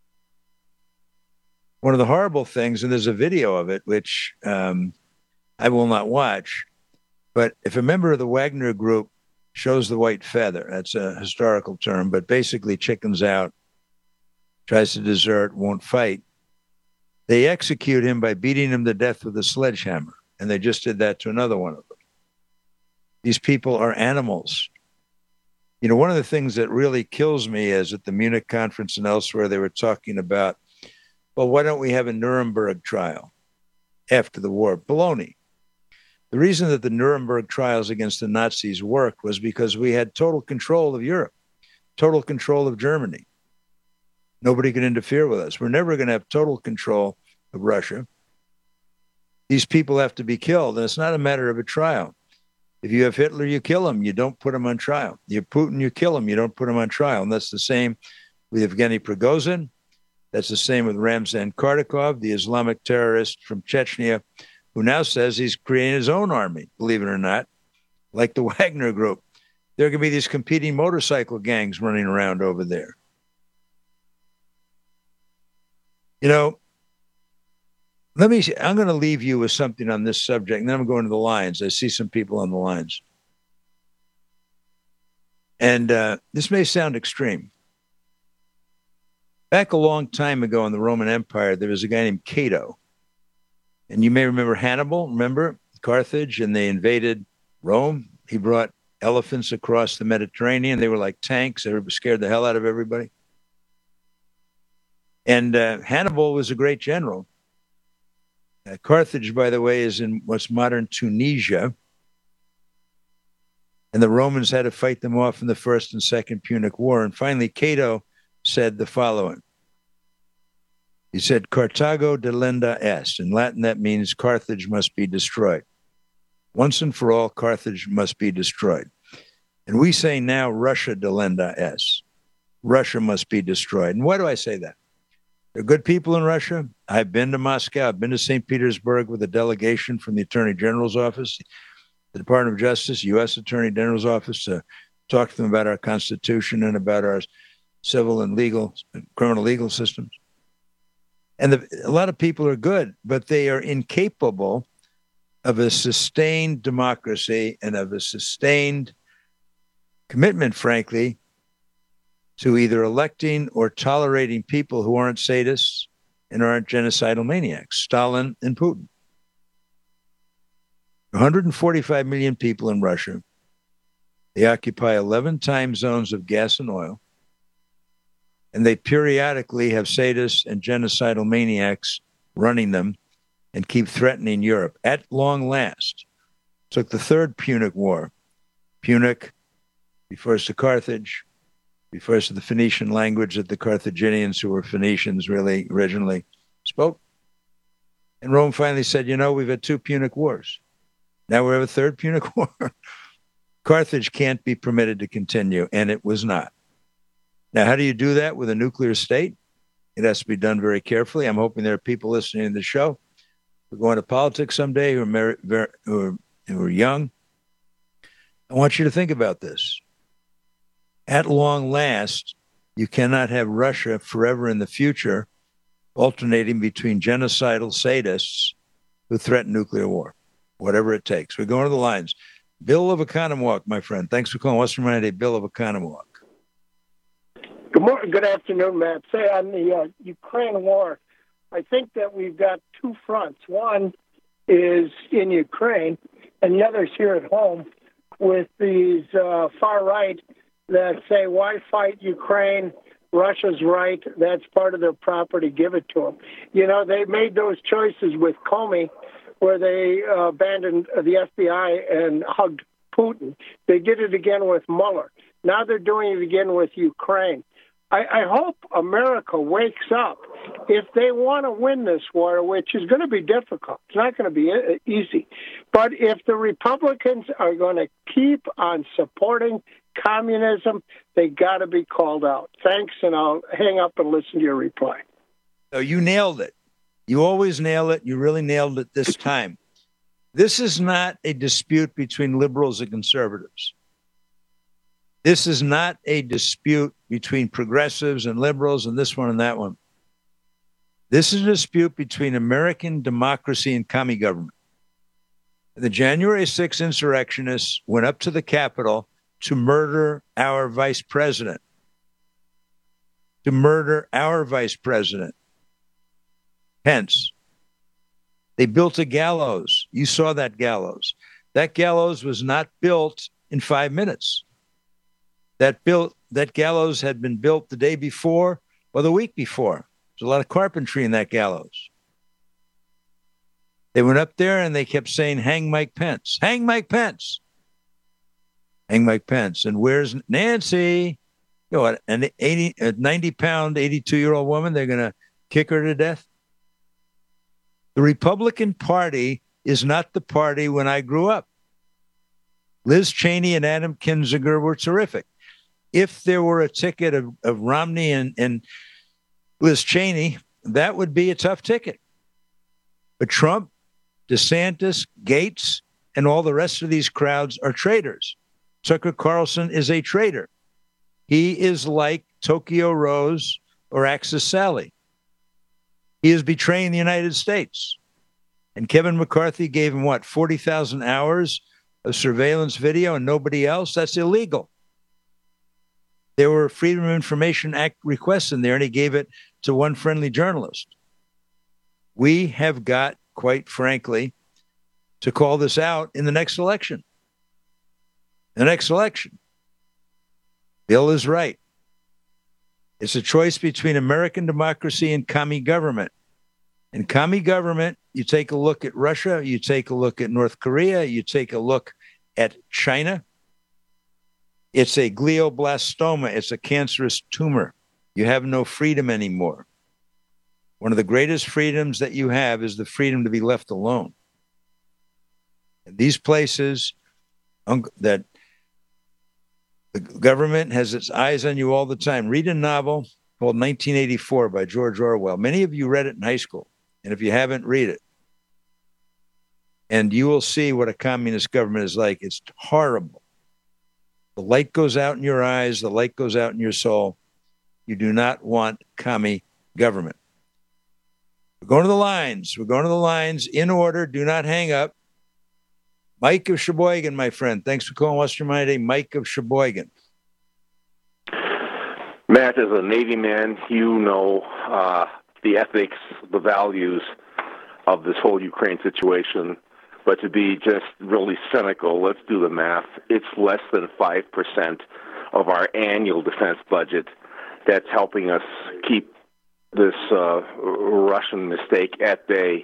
Speaker 22: One of the horrible things, and there's a video of it, which um, I will not watch, but if a member of the Wagner Group shows the white feather, that's a historical term, but basically chickens out, tries to desert, won't fight, they execute him by beating him to death with a sledgehammer. And they just did that to another one of them. These people are animals. You know, one of the things that really kills me is at the Munich conference and elsewhere, they were talking about, well, why don't we have a Nuremberg trial after the war? Baloney. The reason that the Nuremberg trials against the Nazis worked was because we had total control of Europe, total control of Germany. Nobody could interfere with us. We're never going to have total control of Russia. These people have to be killed, and it's not a matter of a trial. If you have Hitler, you kill him. You don't put him on trial. You have Putin, you kill him. You don't put him on trial. And that's the same with Yevgeny Prigozhin. That's the same with Ramzan Kardakov, the Islamic terrorist from Chechnya, who now says he's creating his own army, believe it or not, like the Wagner Group. There are going to be these competing motorcycle gangs running around over there. You know, let me, I'm going to leave you with something on this subject, and then I'm going to the lines. I see some people on the lines. And uh, this may sound extreme. Back a long time ago in the Roman Empire, there was a guy named Cato. And you may remember Hannibal, remember? Carthage, and they invaded Rome. He brought elephants across the Mediterranean. They were like tanks. They scared the hell out of everybody. And uh, Hannibal was a great general. Uh, Carthage, by the way, is in what's modern Tunisia. And the Romans had to fight them off in the First and Second Punic War. And finally, Cato said the following. He said, Carthago delenda est. In Latin, that means Carthage must be destroyed. Once and for all, Carthage must be destroyed. And we say now, Russia delenda est. Russia must be destroyed. And why do I say that? There are good people in Russia. I've been to Moscow. I've been to Saint Petersburg with a delegation from the Attorney General's office, the Department of Justice, U S Attorney General's office, to talk to them about our Constitution and about our civil and legal, criminal legal systems. And the, a lot of people are good, but they are incapable of a sustained democracy and of a sustained commitment, frankly, to either electing or tolerating people who aren't sadists and aren't genocidal maniacs, Stalin and Putin. one hundred forty-five million people in Russia. They occupy eleven time zones of gas and oil. And they periodically have sadists and genocidal maniacs running them and keep threatening Europe. At long last, took the Third Punic War. Punic refers to Carthage, refers to the Phoenician language that the Carthaginians, who were Phoenicians, really originally spoke. And Rome finally said, you know, we've had two Punic Wars. Now we have a third Punic War. Carthage can't be permitted to continue, and it was not. Now, how do you do that with a nuclear state? It has to be done very carefully. I'm hoping there are people listening to the show who are going to politics someday who are, mar- ver- who are, who are young. I want you to think about this. At long last, you cannot have Russia forever in the future alternating between genocidal sadists who threaten nuclear war, whatever it takes. We're going to the lines. Bill of Economwalk, my friend. Thanks for calling Western United. Bill of Economwalk.
Speaker 1: Good morning. Good afternoon, Matt. Say on the uh, Ukraine war, I think that we've got two fronts. One is in Ukraine, and the other is here at home with these uh, far right that say, why fight Ukraine? Russia's right. That's part of their property. Give it to them. You know, they made those choices with Comey, where they uh, abandoned the F B I and hugged Putin. They did it again with Mueller. Now they're doing it again with Ukraine. I, I hope America wakes up. If they want to win this war, which is going to be difficult, it's not going to be easy. But if the Republicans are going to keep on supporting communism, they got to be called out. Thanks, and I'll hang up and listen to your reply.
Speaker 22: So you nailed it. You always nail it. You really nailed it this time. This is not a dispute between liberals and conservatives. This is not a dispute between progressives and liberals and this one and that one. This is a dispute between American democracy and commie government. The January sixth insurrectionists went up to the Capitol to murder our vice president. To murder our vice president. Pence. They built a gallows. You saw that gallows. That gallows was not built in five minutes. That built that gallows had been built the day before or the week before. There's a lot of carpentry in that gallows. They went up there and they kept saying, hang Mike Pence. Hang Mike Pence. Hang Mike Pence. And where's Nancy? You know what? An eighty, a ninety-pound, eighty-two-year-old woman, they're going to kick her to death? The Republican Party is not the party when I grew up. Liz Cheney and Adam Kinzinger were terrific. If there were a ticket of, of Romney and, and Liz Cheney, that would be a tough ticket. But Trump, DeSantis, Gates, and all the rest of these crowds are traitors. Tucker Carlson is a traitor. He is like Tokyo Rose or Axis Sally. He is betraying the United States. And Kevin McCarthy gave him, what, forty thousand hours of surveillance video and nobody else? That's illegal. There were Freedom of Information Act requests in there, and he gave it to one friendly journalist. We have got, quite frankly, to call this out in the next election. the next election. Bill is right. It's a choice between American democracy and commie government. In commie government, you take a look at Russia, you take a look at North Korea, you take a look at China. It's a glioblastoma. It's a cancerous tumor. You have no freedom anymore. One of the greatest freedoms that you have is the freedom to be left alone. And these places um, that the government has its eyes on you all the time. Read a novel called nineteen eighty-four by George Orwell. Many of you read it in high school. And if you haven't, read it. And you will see what a communist government is like. It's horrible. The light goes out in your eyes. The light goes out in your soul. You do not want commie government. We're going to the lines. We're going to the lines in order. Do not hang up. Mike of Sheboygan, my friend. Thanks for calling Western Miami today. Mike of Sheboygan.
Speaker 6: Matt, as a Navy man, you know uh, the ethics, the values of this whole Ukraine situation. But to be just really cynical, let's do the math. It's less than five percent of our annual defense budget that's helping us keep this uh, Russian mistake at bay.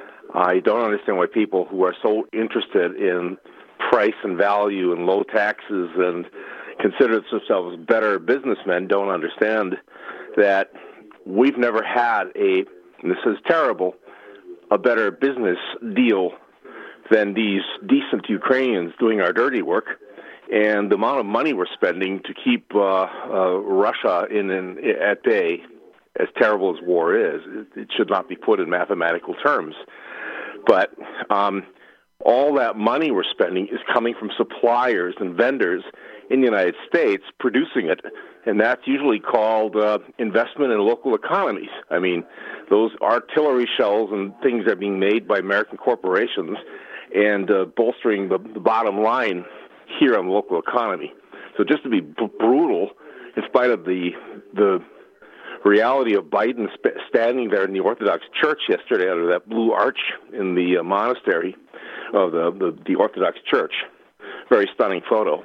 Speaker 6: I don't understand why people who are so interested in price and value and low taxes and consider themselves better businessmen don't understand that we've never had a, and this is terrible, a better business deal than these decent Ukrainians doing our dirty work. And the amount of money we're spending to keep uh, uh, Russia in, in at bay, as terrible as war is, it, it should not be put in mathematical terms. But um, all that money we're spending is coming from suppliers and vendors in the United States producing it, and that's usually called uh, investment in local economies. I mean, those artillery shells and things are being made by American corporations and uh, bolstering the, the bottom line here on the local economy. So just to be b- brutal, in spite of the the reality of Biden sp- standing there in the Orthodox Church yesterday under that blue arch in the uh, monastery of the, the, the Orthodox Church. Very stunning photo.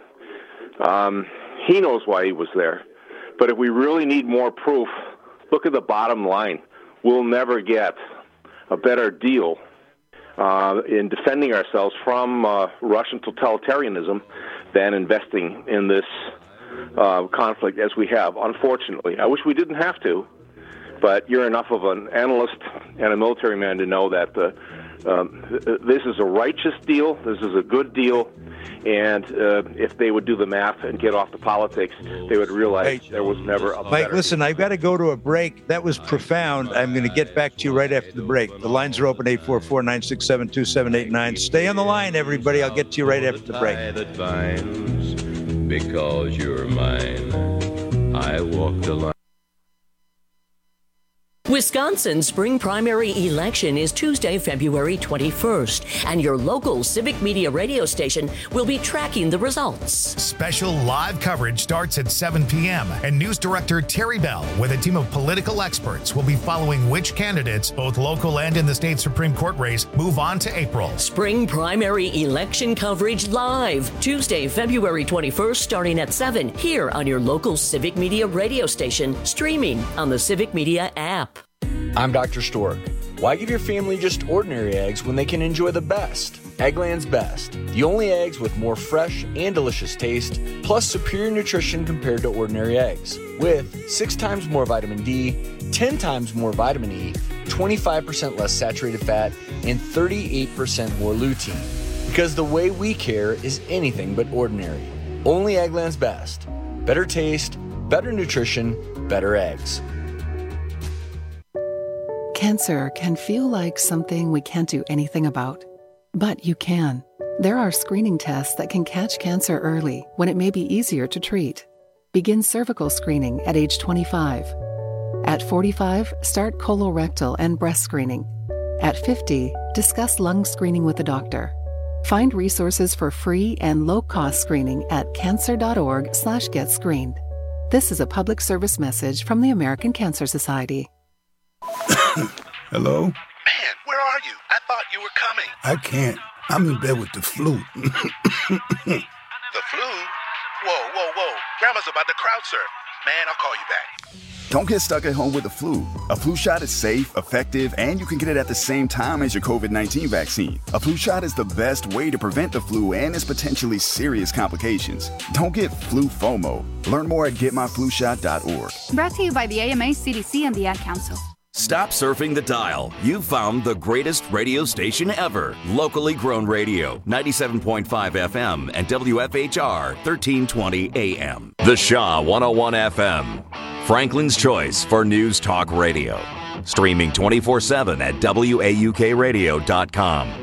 Speaker 6: Um, he knows why he was there. But if we really need more proof, look at the bottom line. We'll never get a better deal uh, in defending ourselves from uh, Russian totalitarianism than investing in this Uh, conflict as we have, unfortunately. I wish we didn't have to, but you're enough of an analyst and a military man to know that uh, um, th- this is a righteous deal, this is a good deal, and uh, if they would do the math and get off the politics, they would realize hey, there was never a
Speaker 22: Mike,
Speaker 6: better
Speaker 22: listen, I've got to go to a break. That was profound. I'm going to get back to you right after the break. The lines are open, eight four four, nine six seven, two seven eight nine. Stay on the line, everybody. I'll get to you right after the break.
Speaker 16: Because you're mine, I walk the line.
Speaker 5: Wisconsin's spring primary election is Tuesday, February twenty-first, and your local civic media radio station will be tracking the results.
Speaker 21: Special live coverage starts at seven p.m., and News Director Terry Bell, with a team of political experts, will be following which candidates, both local and in the state Supreme Court race, move on to April.
Speaker 5: Spring primary election coverage live, Tuesday, February twenty-first, starting at seven, here on your local civic media radio station, streaming on the Civic Media app.
Speaker 23: I'm Doctor Stork. Why give your family just ordinary eggs when they can enjoy the best? Eggland's Best. The only eggs with more fresh and delicious taste, plus superior nutrition compared to ordinary eggs. With six times more vitamin D, ten times more vitamin E, twenty-five percent less saturated fat, and thirty-eight percent more lutein. Because the way we care is anything but ordinary. Only Eggland's Best. Better taste, better nutrition, better eggs.
Speaker 24: Cancer can feel like something we can't do anything about. But you can. There are screening tests that can catch cancer early when it may be easier to treat. Begin cervical screening at age twenty-five. At forty-five, start colorectal and breast screening. At fifty, discuss lung screening with a doctor. Find resources for free and low-cost screening at cancer.org slash get screened. This is a public service message from the American Cancer Society.
Speaker 26: Hello?
Speaker 27: Man, where are you? I thought you were coming.
Speaker 26: I can't. I'm in bed with the flu.
Speaker 27: The flu? Grandma's about to crowd surf. Man, I'll call you back.
Speaker 2: Don't get stuck at home with the flu. A flu shot is safe, effective, and you can get it at the same time as your covid nineteen vaccine. A flu shot is the best way to prevent the flu and its potentially serious complications. Don't get flu FOMO. Learn more at get my flu shot dot org.
Speaker 7: Brought to you by the A M A, C D C, and the Ad Council.
Speaker 8: Stop surfing the dial. You've found the greatest radio station ever. Locally grown radio, ninety-seven point five F M and W F H R, thirteen twenty A M. The Shaw one oh one F M. Franklin's choice for news talk radio. Streaming twenty-four seven at W A U K radio dot com.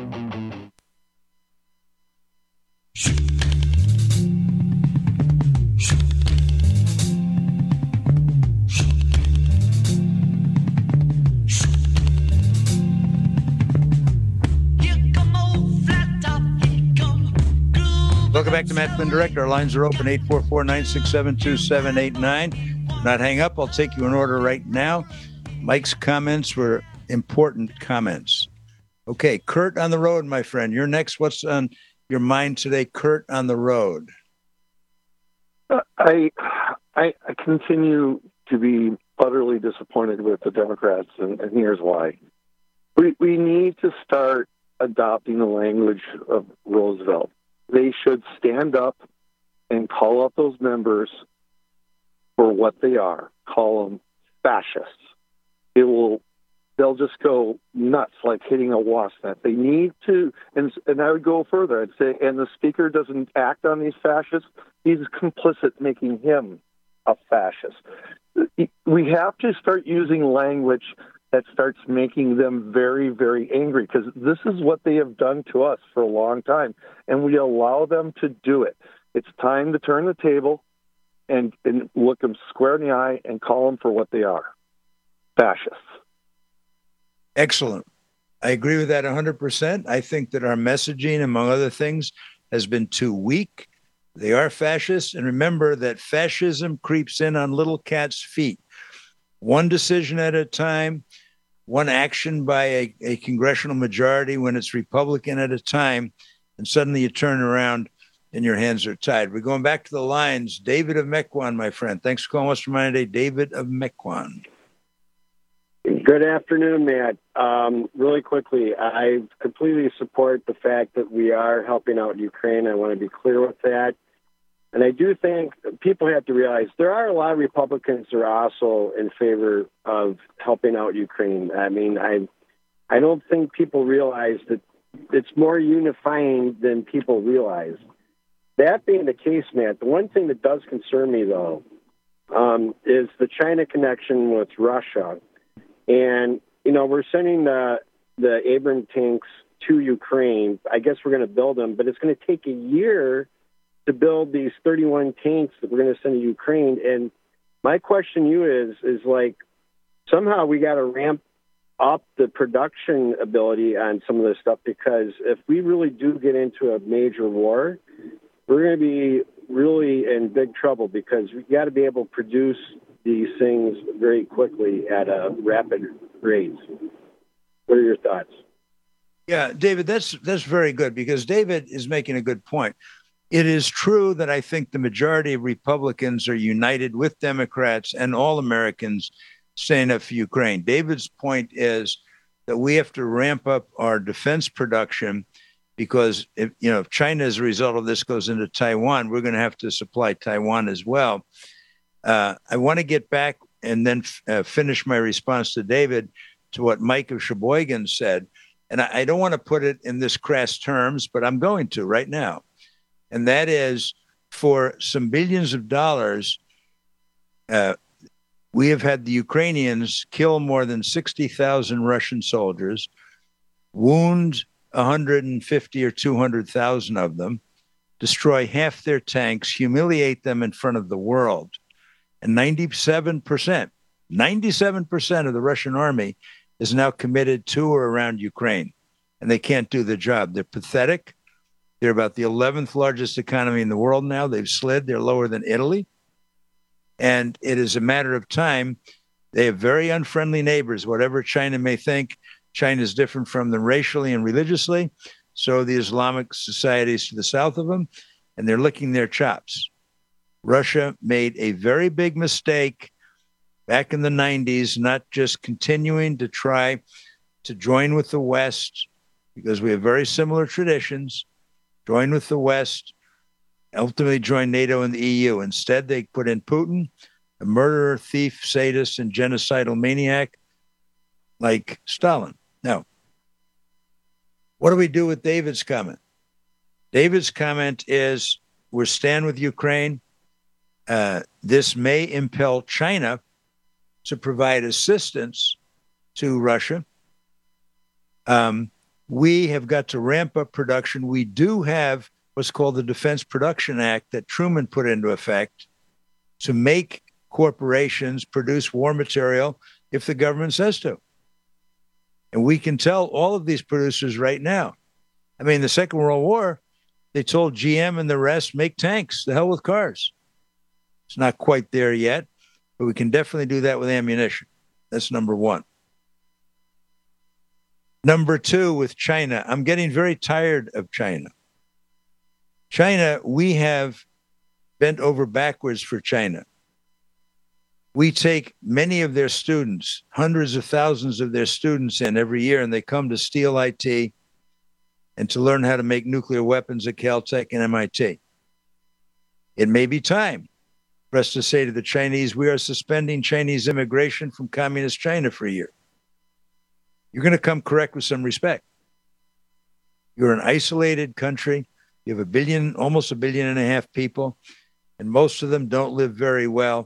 Speaker 22: Welcome back to Matt Flynn Direct. Our lines are open, eight four four, nine six seven, two seven eight nine. Not hang up. I'll take you in order right now. Mike's comments were important comments. Okay, Kurt on the road, my friend. You're next. What's on your mind today, Kurt on the road?
Speaker 6: Uh, I, I I continue to be utterly disappointed with the Democrats, and, and here's why. We we need to start adopting the language of Roosevelt. They should stand up and call out those members for what they are. Call them fascists. It will. They'll just go nuts, like hitting a wasp net. They need to, and and I would go further. I'd say, and the speaker doesn't act on these fascists. He's complicit, making him a fascist. We have to start using language that starts making them very, very angry, because this is what they have done to us for a long time, and we allow them to do it. It's time to turn the table and, and look them square in the eye and call them for what they are, fascists.
Speaker 22: Excellent. I agree with that one hundred percent. I think that our messaging, among other things, has been too weak. They are fascists, and remember that fascism creeps in on little cats' feet. One decision at a time, one action by a, a congressional majority when it's Republican at a time, and suddenly you turn around and your hands are tied. We're going back to the lines. David of Mequon, my friend. Thanks for calling Western Mind today. David of Mequon.
Speaker 9: Good afternoon, Matt. Um, really quickly, I completely support the fact that we are helping out Ukraine. I want to be clear with that. And I do think people have to realize there are a lot of Republicans that are also in favor of helping out Ukraine. I mean, I I don't think people realize that it's more unifying than people realize. That being the case, Matt, the one thing that does concern me, though, um, is the China connection with Russia. And, you know, we're sending the, the Abrams tanks to Ukraine. I guess we're going to build them, but it's going to take a year to build these thirty-one tanks that we're going to send to Ukraine. And my question to you is, is like, somehow we got to ramp up the production ability on some of this stuff, because if we really do get into a major war, we're going to be really in big trouble, because we got to be able to produce these things very quickly at a rapid rate. What are your thoughts?
Speaker 22: Yeah, David, that's that's very good, because David is making a good point. It is true that I think the majority of Republicans are united with Democrats and all Americans standing up for Ukraine. David's point is that we have to ramp up our defense production, because if, you know, if China, as a result of this, goes into Taiwan, we're going to have to supply Taiwan as well. Uh, I want to get back and then f- uh, finish my response to David to what Mike of Sheboygan said. And I, I don't want to put it in this crass terms, but I'm going to right now. And that is, for some billions of dollars, uh, we have had the Ukrainians kill more than sixty thousand Russian soldiers, wound one hundred fifty or two hundred thousand of them, destroy half their tanks, humiliate them in front of the world. And ninety-seven percent, ninety-seven percent of the Russian army is now committed to or around Ukraine, and they can't do the job. They're pathetic. They're about the eleventh largest economy in the world now. They've slid. They're lower than Italy. And it is a matter of time. They have very unfriendly neighbors. Whatever China may think, China is different from them racially and religiously. So the Islamic societies to the south of them, and they're licking their chops. Russia made a very big mistake back in the nineties, not just continuing to try to join with the West, because we have very similar traditions, join with the West, ultimately join NATO and the E U. Instead, they put in Putin, a murderer, thief, sadist, and genocidal maniac like Stalin. Now, what do we do with David's comment? David's comment is, we're stand with Ukraine. Uh, this may impel China to provide assistance to Russia. Um, we have got to ramp up production. We do have what's called the Defense Production Act that Truman put into effect to make corporations produce war material if the government says to. And we can tell all of these producers right now. I mean, the Second World War, they told G M and the rest, make tanks, the hell with cars. It's not quite there yet, but we can definitely do that with ammunition. That's number one. Number two, with China, I'm getting very tired of China. China, we have bent over backwards for China. We take many of their students, hundreds of thousands of their students in every year, and they come to Steele I T and to learn how to make nuclear weapons at Caltech and M I T. It may be time for us to say to the Chinese, we are suspending Chinese immigration from communist China for a year. You're going to come correct with some respect. You're an isolated country. You have a billion, almost a billion and a half people, and most of them don't live very well.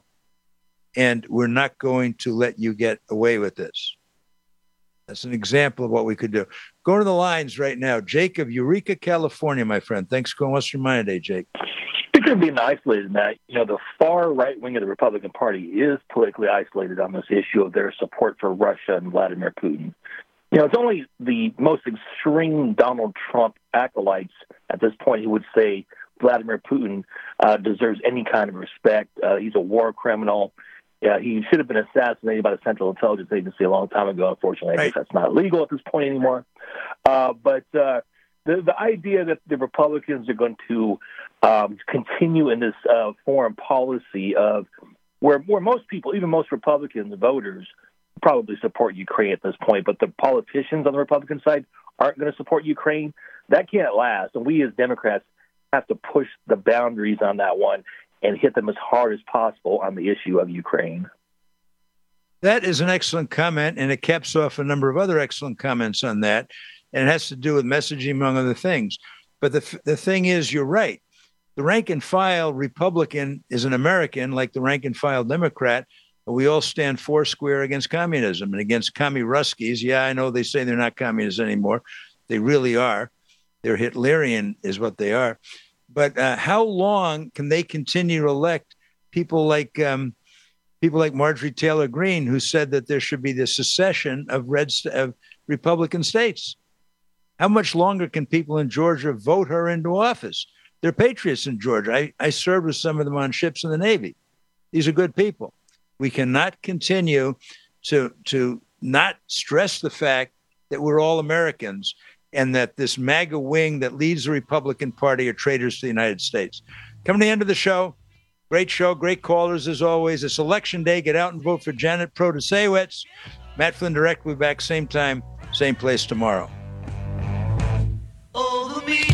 Speaker 22: And we're not going to let you get away with this. That's an example of what we could do. Go to the lines right now. Jake of Eureka, California, my friend. Thanks for calling. What's your mind today, Jake?
Speaker 10: Speaking of being isolated, Matt, you know, the far right wing of the Republican Party is politically isolated on this issue of their support for Russia and Vladimir Putin. You know, it's only the most extreme Donald Trump acolytes at this point who would say Vladimir Putin uh, deserves any kind of respect. Uh, he's a war criminal. Yeah, he should have been assassinated by the Central Intelligence Agency a long time ago. Unfortunately, I guess that's not legal at this point anymore. Uh, but uh, the the idea that the Republicans are going to um, continue in this uh, foreign policy of where where most people, even most Republicans voters, probably support Ukraine at this point, but the politicians on the Republican side aren't going to support Ukraine, that can't last. And we as Democrats have to push the boundaries on that one and hit them as hard as possible on the issue of Ukraine.
Speaker 22: That is an excellent comment, and it caps off a number of other excellent comments on that, and it has to do with messaging, among other things. But the the thing is, you're right. The rank-and-file Republican is an American, like the rank-and-file Democrat, but we all stand foursquare against communism and against commie-Ruskies. Yeah, I know they say they're not communists anymore. They really are. They're Hitlerian is what they are. But uh, how long can they continue to elect people like um, people like Marjorie Taylor Greene, who said that there should be the secession of red st- of Republican states? How much longer can people in Georgia vote her into office? They're patriots in Georgia. I, I served with some of them on ships in the Navy. These are good people. We cannot continue to to not stress the fact that we're all Americans, and that this MAGA wing that leads the Republican Party are traitors to the United States. Coming to the end of the show, great show, great callers as always. It's Election Day. Get out and vote for Janet Protasewicz. Matt Flynn Direct will be back same time, same place tomorrow.
Speaker 11: Over me.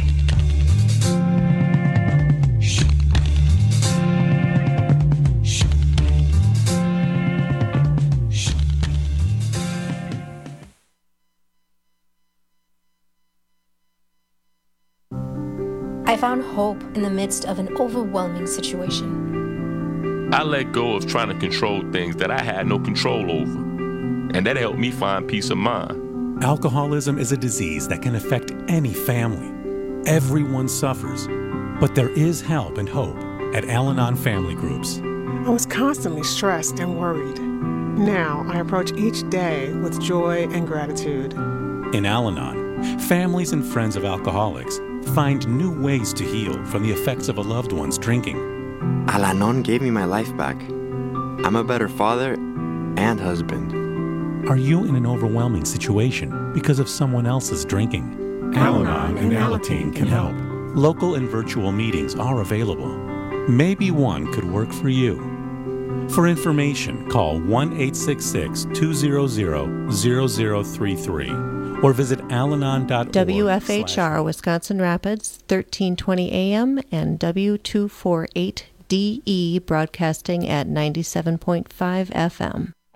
Speaker 12: I found hope in the midst of an overwhelming situation.
Speaker 15: I let go of trying to control things that I had no control over, and that helped me find peace of mind.
Speaker 17: Alcoholism is a disease that can affect any family. Everyone suffers, but there is help and hope at Al-Anon Family Groups.
Speaker 25: I was constantly stressed and worried. Now I approach each day with joy and gratitude.
Speaker 17: In Al-Anon, families and friends of alcoholics find new ways to heal from the effects of a loved one's drinking.
Speaker 26: Al-Anon gave me my life back. I'm a better father and husband.
Speaker 17: Are you in an overwhelming situation because of someone else's drinking? Al-Anon and Alateen can help. Local and virtual meetings are available. maybe one could work for you. For information, call one eight six six, two hundred, zero zero three three or visit alanon dot org.
Speaker 3: W F H R Wisconsin Rapids, thirteen twenty A M and W two forty-eight D E broadcasting at ninety-seven point five F M.